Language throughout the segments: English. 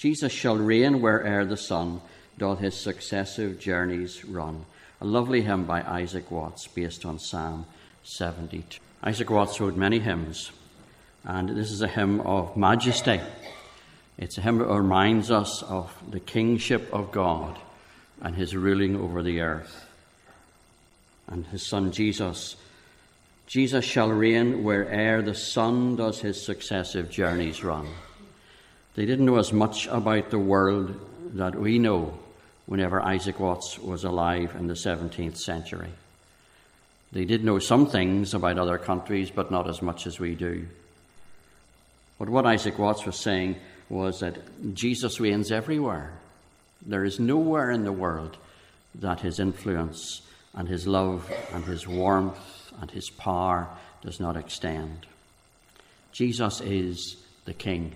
Jesus shall reign where'er the sun doth his successive journeys run. A lovely hymn by Isaac Watts based on Psalm 72. Isaac Watts wrote many hymns, and this is a hymn of majesty. It's a hymn that reminds us of the kingship of God and his ruling over the earth. And his son Jesus. Jesus shall reign where'er the sun does his successive journeys run. They didn't know as much about the world that we know whenever Isaac Watts was alive in the 17th century. They did know some things about other countries, but not as much as we do. But what Isaac Watts was saying was that Jesus reigns everywhere. There is nowhere in the world that his influence and his love and his warmth and his power does not extend. Jesus is the King.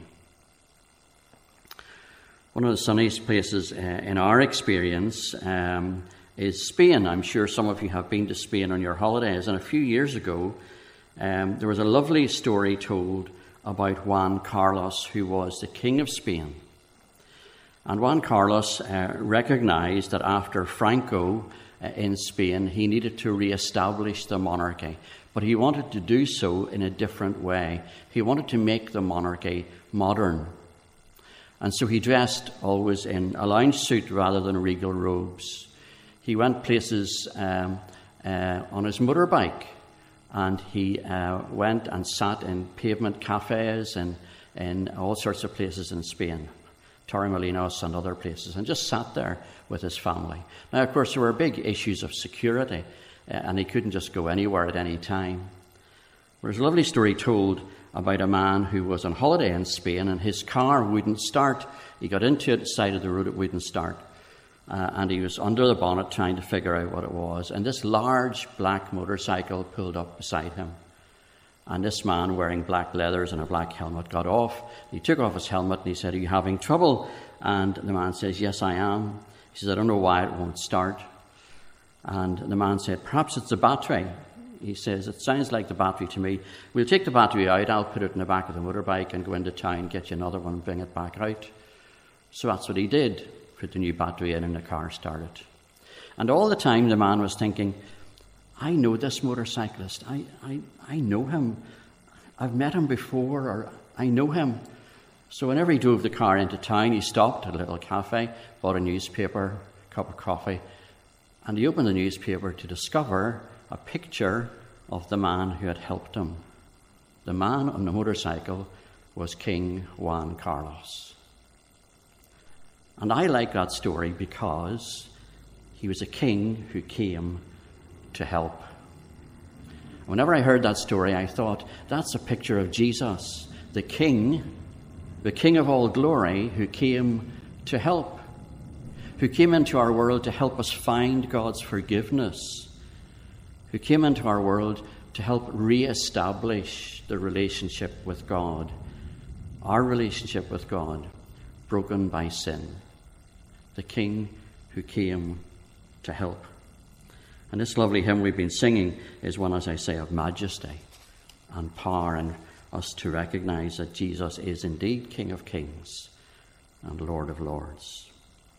One of the sunniest places in our experience is Spain. I'm sure some of you have been to Spain on your holidays. And a few years ago, there was a lovely story told about Juan Carlos, who was the King of Spain. And Juan Carlos recognized that after Franco in Spain, he needed to re-establish the monarchy. But he wanted to do so in a different way. He wanted to make the monarchy modern. And so he dressed always in a lounge suit rather than regal robes. He went places on his motorbike, and he went and sat in pavement cafes and in all sorts of places in Spain, Torremolinos and other places, and just sat there with his family. Now, of course, there were big issues of security, and he couldn't just go anywhere at any time. There's a lovely story told about a man who was on holiday in Spain, and his car wouldn't start. He got into it, side of the road, it wouldn't start. And he was under the bonnet trying to figure out what it was. And this large black motorcycle pulled up beside him. And this man, wearing black leathers and a black helmet, got off. He took off his helmet and he said, "Are you having trouble?" And the man says, "Yes, I am." He says, "I don't know why it won't start." And the man said, "Perhaps it's the battery." He says, "It sounds like the battery to me. We'll take the battery out, I'll put it in the back of the motorbike and go into town, get you another one and bring it back out." So that's what he did. Put the new battery in and the car started. And all the time the man was thinking, "I know this motorcyclist. I know him. I've met him before, or I know him." So whenever he drove the car into town, he stopped at a little cafe, bought a newspaper, a cup of coffee, and he opened the newspaper to discover a picture of the man who had helped him. The man on the motorcycle was King Juan Carlos. And I like that story because he was a king who came to help. Whenever I heard that story, I thought, that's a picture of Jesus, the King of all glory, who came to help, who came into our world to help us find God's forgiveness, who came into our world to help re-establish the relationship with God, our relationship with God, broken by sin. The King who came to help. And this lovely hymn we've been singing is one, as I say, of majesty and power, and us to recognize that Jesus is indeed King of Kings and Lord of Lords.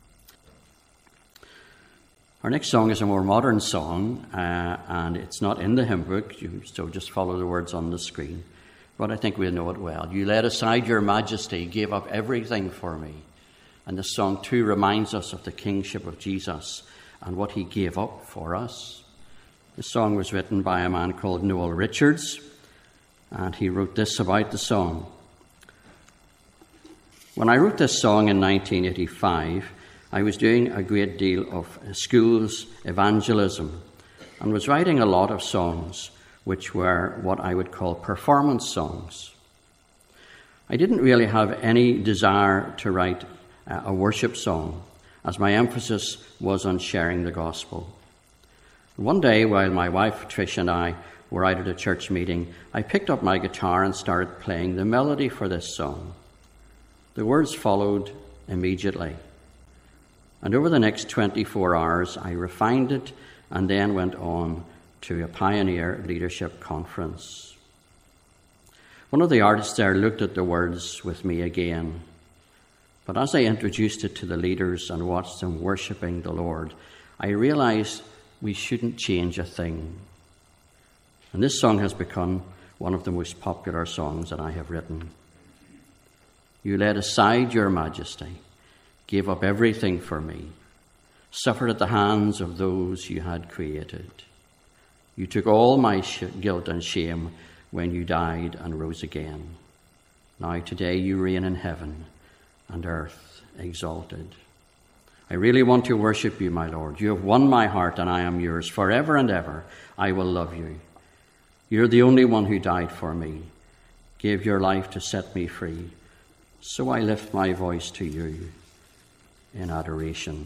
Our next song is a more modern song, and it's not in the hymn book, so just follow the words on the screen. But I think we'll know it well. "You laid aside your majesty, gave up everything for me." And this song too reminds us of the kingship of Jesus and what he gave up for us. This song was written by a man called Noel Richards, and he wrote this about the song. "When I wrote this song in 1985, I was doing a great deal of schools evangelism and was writing a lot of songs which were what I would call performance songs. I didn't really have any desire to write a worship song, as my emphasis was on sharing the gospel. One day, while my wife Trish and I were out at a church meeting, I picked up my guitar and started playing the melody for this song. The words followed immediately. And over the next 24 hours, I refined it and then went on to a Pioneer Leadership Conference. One of the artists there looked at the words with me again, But as I introduced it to the leaders and watched them worshipping the Lord, I realized we shouldn't change a thing. And this song has become one of the most popular songs that I have written. You laid aside your majesty, gave up everything for me, suffered at the hands of those you had created. You took all my guilt and shame when you died and rose again. Now today you reign in heaven and earth exalted. I really want to worship you, my Lord. You have won my heart and I am yours. Forever and ever I will love you. You're the only one who died for me, gave your life to set me free. So I lift my voice to you in adoration.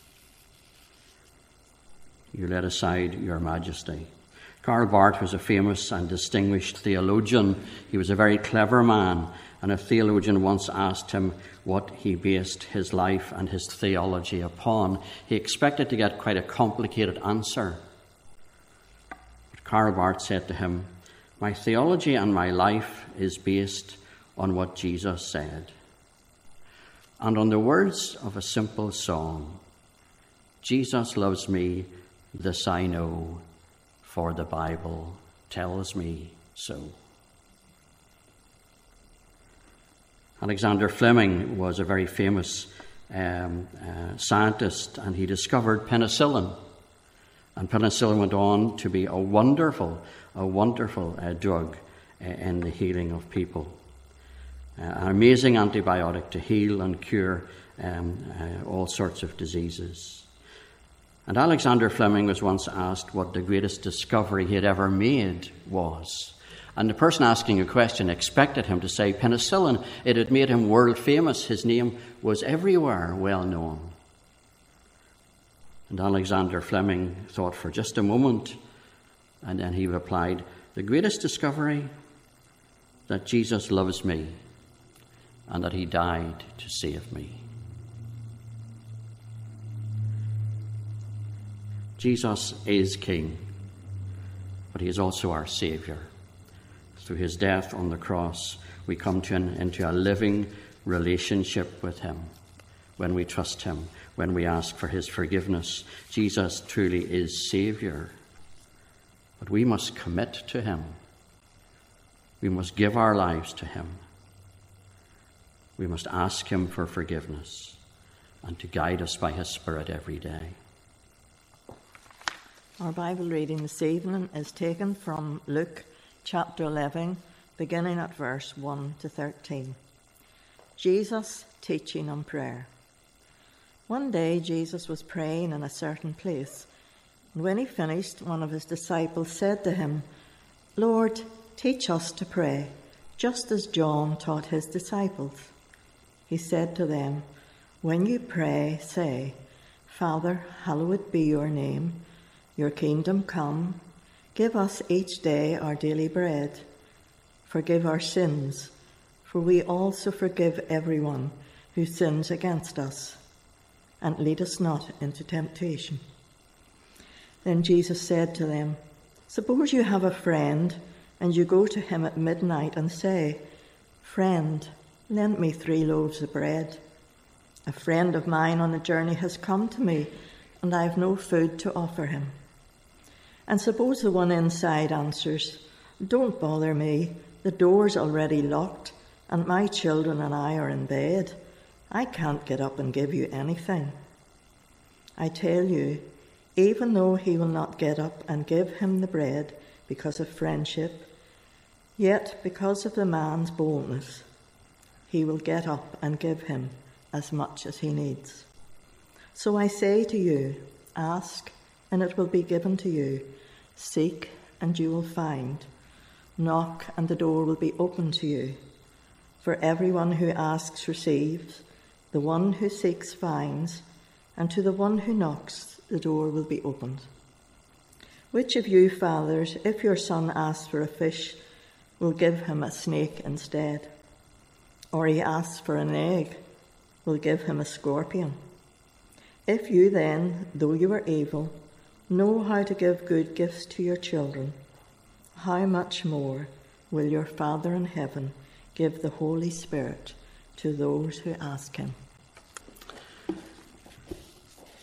You laid aside your majesty. Karl Barth was a famous and distinguished theologian. He was a very clever man, and a theologian once asked him what he based his life and his theology upon. He expected to get quite a complicated answer. But Karl Barth said to him, "My theology and my life is based on what Jesus said, and on the words of a simple song. Jesus loves me, this I know, for the Bible tells me so." Alexander Fleming was a very famous scientist, and he discovered penicillin. And penicillin went on to be a wonderful drug in the healing of people. An amazing antibiotic to heal and cure all sorts of diseases. And Alexander Fleming was once asked what the greatest discovery he had ever made was. And the person asking a question expected him to say penicillin. It had made him world famous. His name was everywhere well known. And Alexander Fleming thought for just a moment, and then he replied, "The greatest discovery, that Jesus loves me and that he died to save me." Jesus is King, but he is also our Saviour. Through his death on the cross, we come into a living relationship with him. When we trust him, when we ask for his forgiveness, Jesus truly is Saviour. But we must commit to him. We must give our lives to him. We must ask him for forgiveness and to guide us by his Spirit every day. Our Bible reading this evening is taken from Luke chapter 11, beginning at verse 1 to 13. Jesus teaching on prayer. One day Jesus was praying in a certain place, and when he finished, one of his disciples said to him, "Lord, teach us to pray, just as John taught his disciples." He said to them, "When you pray, say, 'Father, hallowed be your name. Your kingdom come. Give us each day our daily bread. Forgive our sins, for we also forgive everyone who sins against us. And lead us not into temptation." Then Jesus said to them, "Suppose you have a friend, and you go to him at midnight and say, 'Friend, lend me 3 loaves of bread. A friend of mine on a journey has come to me, and I have no food to offer him.' And suppose the one inside answers, 'Don't bother me, the door's already locked, and my children and I are in bed. I can't get up and give you anything.' I tell you, even though he will not get up and give him the bread because of friendship, yet because of the man's boldness, he will get up and give him as much as he needs. So I say to you, ask, and it will be given to you. Seek, and you will find. Knock, and the door will be opened to you. For everyone who asks receives, the one who seeks finds, and to the one who knocks the door will be opened. Which of you fathers, if your son asks for a fish, will give him a snake instead? Or he asks for an egg, will give him a scorpion? If you then, though you are evil, know how to give good gifts to your children, how much more will your Father in heaven give the Holy Spirit to those who ask him?"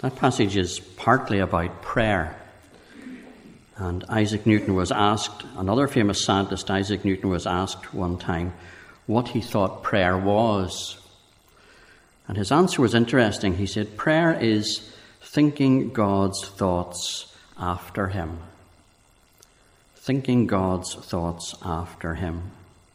That passage is partly about prayer. And Isaac Newton was asked, another famous scientist, Isaac Newton, was asked one time what he thought prayer was. And his answer was interesting. He said, prayer is thinking God's thoughts after him. Thinking God's thoughts after him.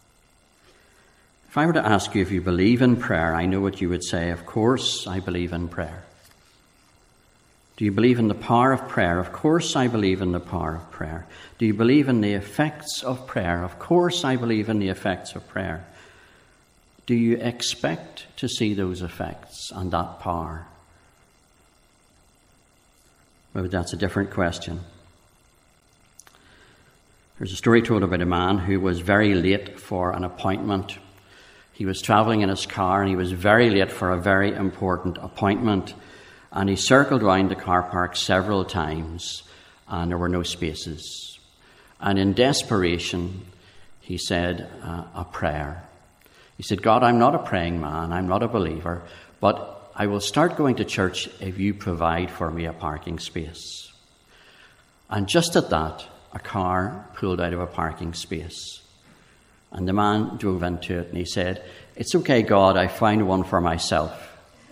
If I were to ask you if you believe in prayer, I know what you would say. Of course, I believe in prayer. Do you believe in the power of prayer? Of course, I believe in the power of prayer. Do you believe in the effects of prayer? Of course, I believe in the effects of prayer. Do you expect to see those effects and that power? Well, that's a different question. There's a story told about a man who was very late for an appointment. He was travelling in his car and he was very late for a very important appointment. And he circled round the car park several times and there were no spaces. And in desperation, he said a prayer. He said, God, I'm not a praying man, I'm not a believer, but I will start going to church if you provide for me a parking space. And just at that, a car pulled out of a parking space. And the man drove into it and he said, it's okay, God, I found one for myself.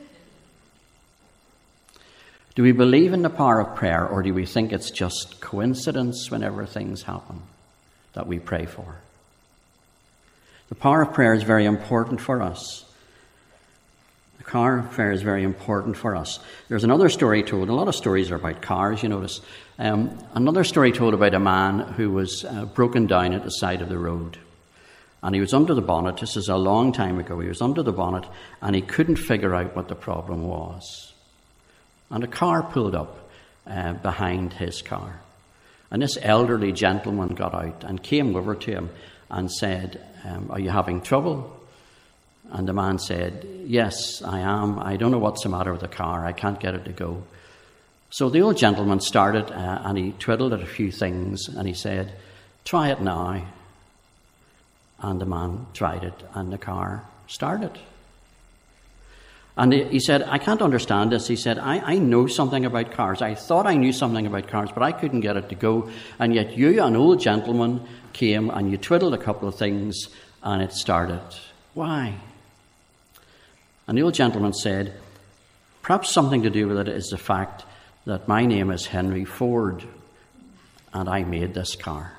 Do we believe in the power of prayer, or do we think it's just coincidence whenever things happen that we pray for? The power of prayer is very important for us. The power of prayer is very important for us. There's another story told. A lot of stories are about cars, you notice. Another story told about a man who was broken down at the side of the road. And he was under the bonnet. This is a long time ago. He was under the bonnet and he couldn't figure out what the problem was. And a car pulled up behind his car. And this elderly gentleman got out and came over to him and said, are you having trouble? And the man said, yes, I am. I don't know what's the matter with the car. I can't get it to go. So the old gentleman started and he twiddled at a few things and he said, try it now. And the man tried it and the car started. And he said, I can't understand this. He said, I know something about cars. I thought I knew something about cars, but I couldn't get it to go. And yet you, an old gentleman, came and you twiddled a couple of things and it started. Why? And the old gentleman said, perhaps something to do with it is the fact that my name is Henry Ford and I made this car.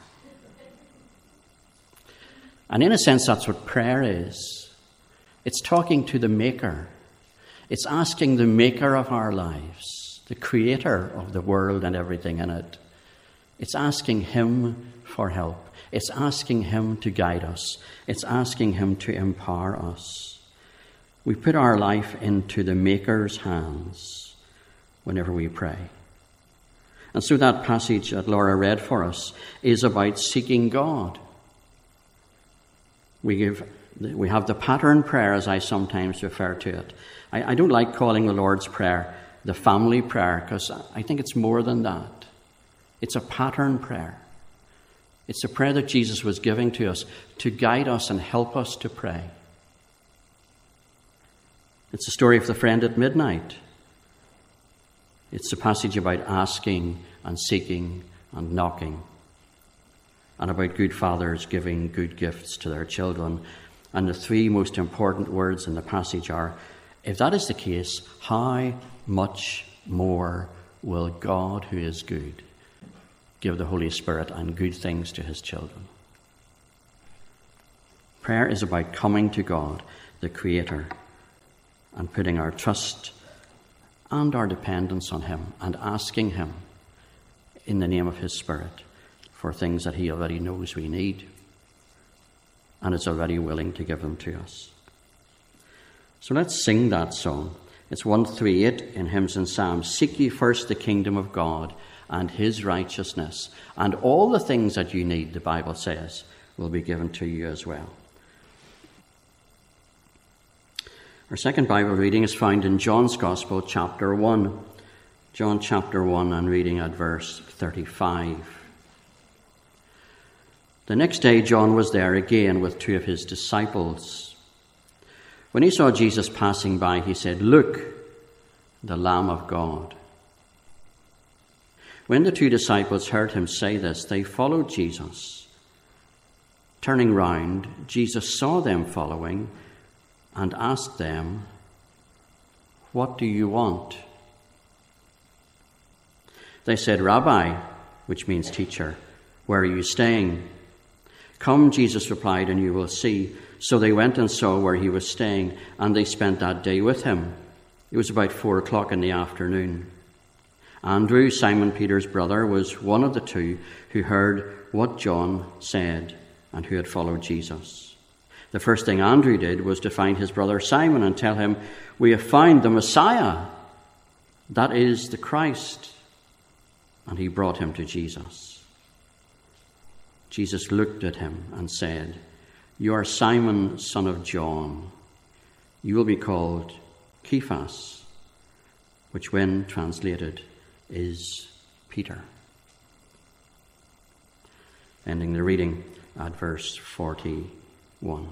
And in a sense, that's what prayer is. It's talking to the Maker. It's asking the Maker of our lives, the Creator of the world and everything in it. It's asking Him for help. It's asking Him to guide us. It's asking Him to empower us. We put our life into the Maker's hands whenever we pray. And so that passage that Laura read for us is about seeking God. We have the pattern prayer, as I sometimes refer to it. I don't like calling the Lord's Prayer the family prayer because I think it's more than that. It's a pattern prayer. It's a prayer that Jesus was giving to us to guide us and help us to pray. It's the story of the friend at midnight. It's a passage about asking and seeking and knocking, and about good fathers giving good gifts to their children. And the three most important words in the passage are, if that is the case, how much more will God, who is good, give the Holy Spirit and good things to His children? Prayer is about coming to God, the Creator, and putting our trust and our dependence on Him and asking Him in the name of His Spirit for things that He already knows we need and is already willing to give them to us. So let's sing that song. It's 138 in Hymns and Psalms. Seek ye first the kingdom of God and His righteousness, and all the things that you need, the Bible says, will be given to you as well. Our second Bible reading is found in John's Gospel, chapter 1. John chapter 1, and reading at verse 35. The next day John was there again with two of his disciples. When he saw Jesus passing by, he said, "Look, the Lamb of God." When the two disciples heard him say this, they followed Jesus. Turning round, Jesus saw them following and asked them, "What do you want?" They said, "Rabbi," which means teacher, "where are you staying?" "Come," Jesus replied, "and you will see." So they went and saw where he was staying, and they spent that day with him. It was about 4:00 in the afternoon. Andrew, Simon Peter's brother, was one of the two who heard what John said and who had followed Jesus. The first thing Andrew did was to find his brother Simon and tell him, "We have found the Messiah, that is the Christ." And he brought him to Jesus. Jesus looked at him and said, "You are Simon, son of John. You will be called Cephas," which when translated is Peter. Ending the reading at verse 41.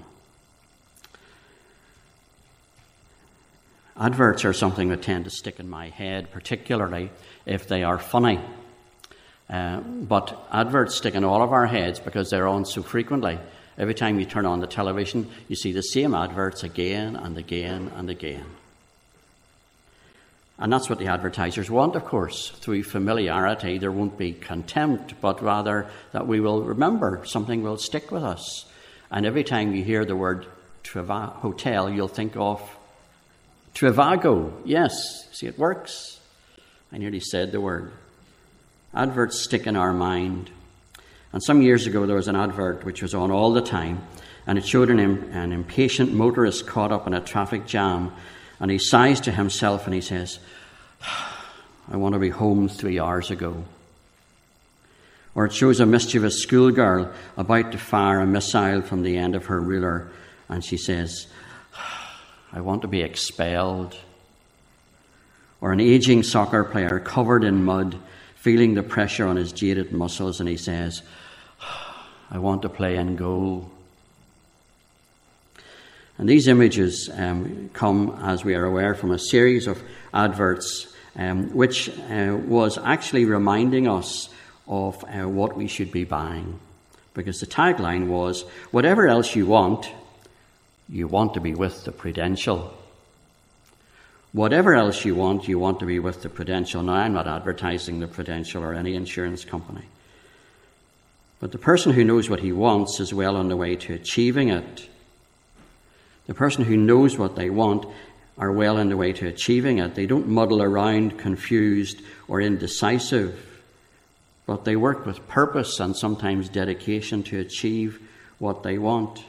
Adverts are something that tend to stick in my head, particularly if they are funny. But adverts stick in all of our heads because they're on so frequently. Every time you turn on the television, you see the same adverts again and again and again. And that's what the advertisers want, of course. Through familiarity, there won't be contempt, but rather that we will remember, something will stick with us. And every time you hear the word hotel, you'll think of Trivago. Yes, see, it works. I nearly said the word. Adverts stick in our mind. And some years ago, there was an advert which was on all the time, and it showed an impatient motorist caught up in a traffic jam. And he sighs to himself and he says, "I want to be home 3 hours ago." Or it shows a mischievous schoolgirl about to fire a missile from the end of her ruler, and she says, "I want to be expelled." Or an aging soccer player covered in mud, feeling the pressure on his jaded muscles, and he says, "I want to play in goal." And these images come, as we are aware, from a series of adverts which was actually reminding us of what we should be buying. Because the tagline was, "Whatever else you want to be with the Prudential." Whatever else you want to be with the Prudential. Now, I'm not advertising the Prudential or any insurance company. But the person who knows what he wants is well on the way to achieving it. The person who knows what they want are well on the way to achieving it. They don't muddle around confused or indecisive, but they work with purpose and sometimes dedication to achieve what they want.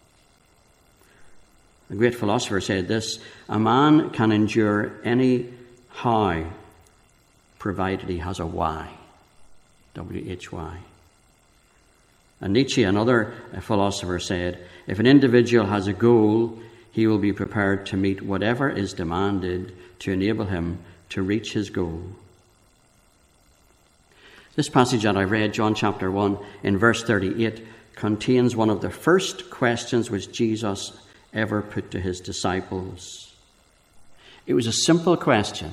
A great philosopher said this: "A man can endure any how, provided he has a why." W-H-Y. And Nietzsche, another philosopher, said, "If an individual has a goal, he will be prepared to meet whatever is demanded to enable him to reach his goal." This passage that I read, John chapter 1, in verse 38, contains one of the first questions which Jesus ever put to his disciples. It was a simple question.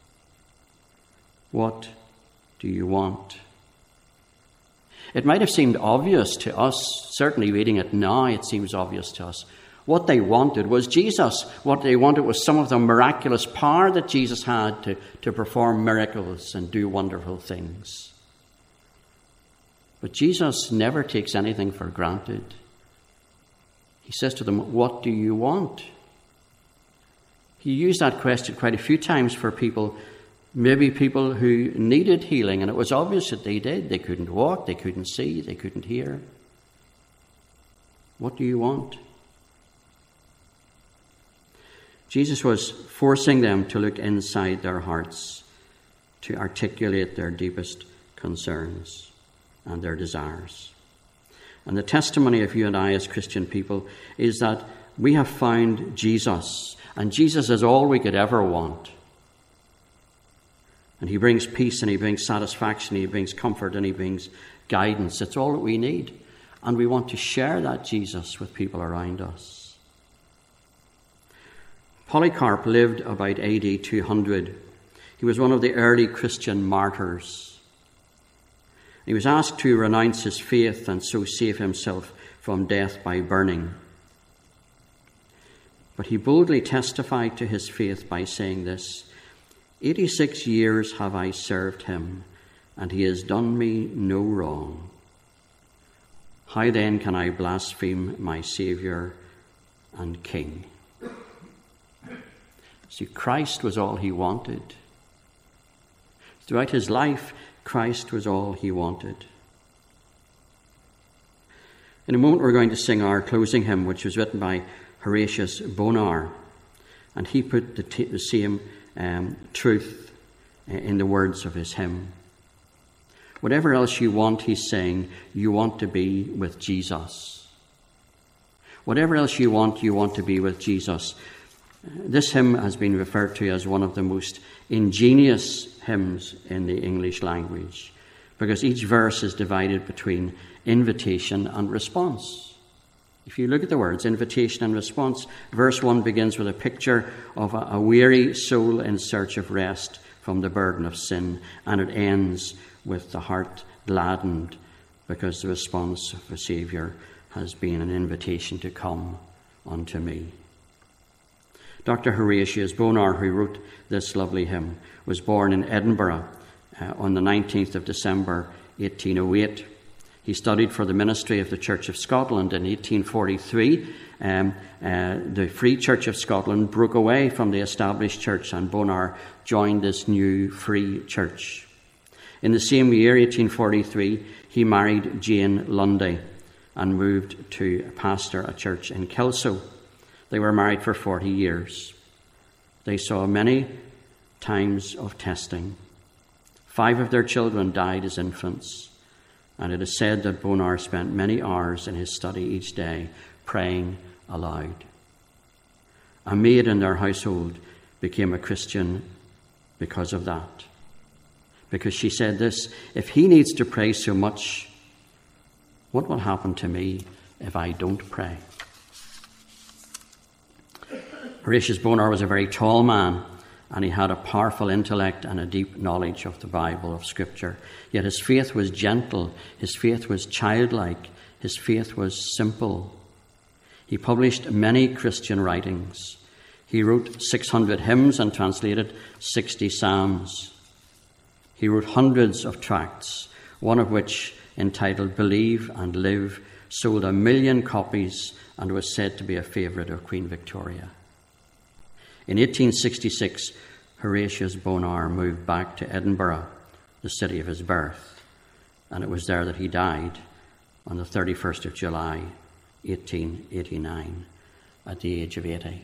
What do you want? It might have seemed obvious to us, certainly reading it now it seems obvious to us. What they wanted was Jesus. What they wanted was some of the miraculous power that Jesus had to perform miracles and do wonderful things. But Jesus never takes anything for granted. He says to them, "What do you want?" He used that question quite a few times for people, maybe people who needed healing, and it was obvious that they did. They couldn't walk, they couldn't see, they couldn't hear. What do you want? Jesus was forcing them to look inside their hearts, to articulate their deepest concerns and their desires. And the testimony of you and I as Christian people is that we have found Jesus, and Jesus is all we could ever want. And he brings peace, and he brings satisfaction, he brings comfort, and he brings guidance. It's all that we need. And we want to share that Jesus with people around us. Polycarp lived about AD 200. He was one of the early Christian martyrs. He was asked to renounce his faith and so save himself from death by burning. But he boldly testified to his faith by saying this, 86 years have I served him, and he has done me no wrong. How then can I blaspheme my Saviour and King? See, Christ was all he wanted. Throughout his life, Christ was all he wanted. In a moment we're going to sing our closing hymn, which was written by Horatius Bonar, and he put the same truth in the words of his hymn. Whatever else you want, he's saying, you want to be with Jesus. Whatever else you want to be with Jesus. This hymn has been referred to as one of the most ingenious hymns in the English language, because each verse is divided between invitation and response. If you look at the words, invitation and response, verse 1 begins with a picture of a weary soul in search of rest from the burden of sin, and it ends with the heart gladdened because the response of the Saviour has been an invitation to come unto me. Dr. Horatius Bonar, who wrote this lovely hymn, was born in Edinburgh on the 19th of December 1808. He studied for the ministry of the Church of Scotland in 1843. The Free Church of Scotland broke away from the established church, and Bonar joined this new free church. In the same year, 1843, he married Jane Lundy and moved to pastor a church in Kelso. They were married for 40 years. They saw many times of testing. 5 of their children died as infants, and it is said that Bonar spent many hours in his study each day praying aloud. A maid in their household became a Christian because of that. Because she said this, if he needs to pray so much, what will happen to me if I don't pray? Horatius Bonar was a very tall man, and he had a powerful intellect and a deep knowledge of the Bible, of Scripture. Yet his faith was gentle, his faith was childlike, his faith was simple. He published many Christian writings. He wrote 600 hymns and translated 60 psalms. He wrote hundreds of tracts, one of which, entitled Believe and Live, sold 1 million copies and was said to be a favourite of Queen Victoria. In 1866, Horatius Bonar moved back to Edinburgh, the city of his birth, and it was there that he died on the 31st of July, 1889, at the age of 80.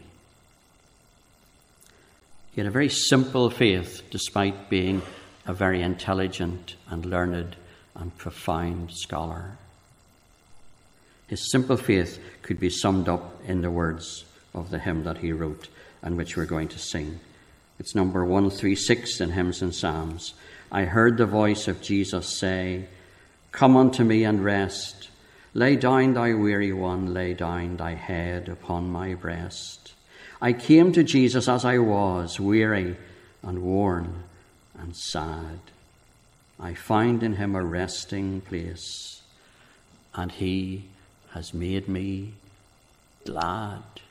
He had a very simple faith, despite being a very intelligent and learned and profound scholar. His simple faith could be summed up in the words of the hymn that he wrote, and which we're going to sing. It's number 136 in Hymns and Psalms. I heard the voice of Jesus say, come unto me and rest. Lay down, thy weary one, lay down thy head upon my breast. I came to Jesus as I was, weary and worn and sad. I find in him a resting place, and he has made me glad.